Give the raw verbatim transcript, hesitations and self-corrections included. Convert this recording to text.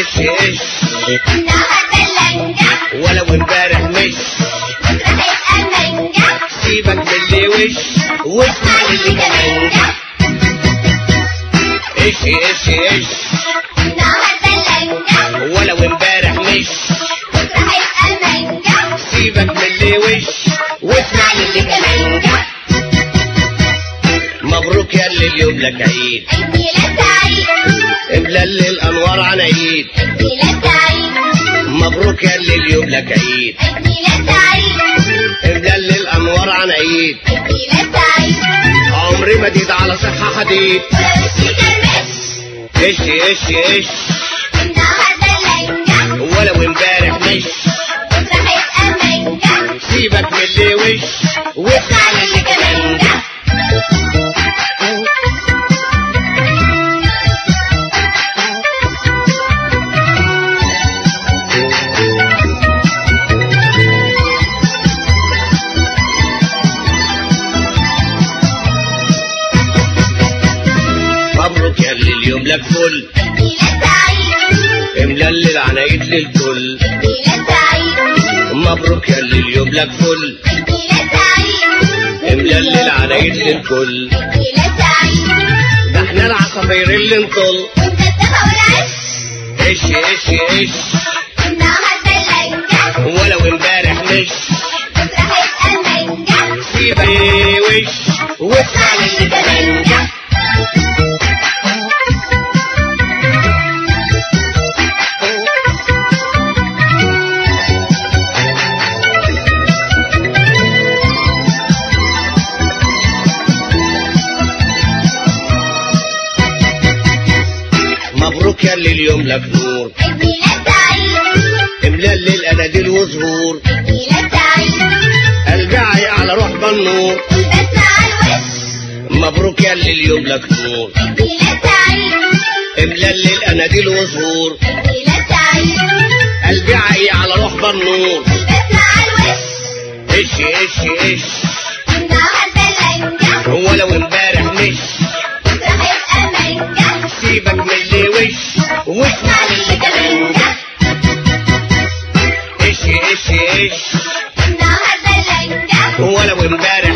ايش ايش النهارده اللنجة ولو امبارح مش بكرة هيبقى منجة. سيبك من اللي وش واسمع للي كمانجة. ايش ايش ايش النهارده اللنجة ولو امبارح مش بكرة هيبقى منجة. سيبك من اللي وش واسمع للي كمانجة. مبروك يا اللي اليوم لك عيد، عيد ميلاد سعيد، املى الانوار عن عيد. عيد ميلاد سعيد، مبروك يا اللي اليوم لك عيد، عيد ميلاد سعيد، املى الانوار عن عيد. عيد ميلاد سعيد. عمري مديد على صحة حديد. ولو وشي كرمش ايش ايش ايش النهارده اللنجة ولو امبارح مش بكرة هيبقى منجة. سيبك من اللي وش واسمع للي كمانجة. مبروك يا اللي اليوم لك فل، عيد ميلاد سعيد، املى العنايد للكل. عيد ميلاد سعيد، مبروك يا اللي اليوم لك فل، عيد ميلاد سعيد، املى العنايد للكل. عيد ميلاد سعيد. ده احنا العصافير اللي نطل. ومكتبة والعش ايش ايش ايش النهارده اللنجة ولو امبارح مش بكرة هيبقى منجة. سيبك وش واسمع للي كمانجة. مبروك يا اللي اليوم لك نور، عيد ميلاد سعيد، املى الاناديل وزهور. عيد ميلاد سعيد، الجعي على روح بالنور. البسمة على الوش. مبروك يا اللي اليوم لك نور، عيد ميلاد سعيد، املى الاناديل وزهور. عيد ميلاد سعيد، الجعي على روح بالنور. البسمة على الوش. ايش ايش ايش النهارده اللنجة ولو امبارح مش بكرة هيبقى منجة. سيبك من اللي وش واسمع للي كمانجة. ايش ايش ايش النهارده اللنجة ولو امبارح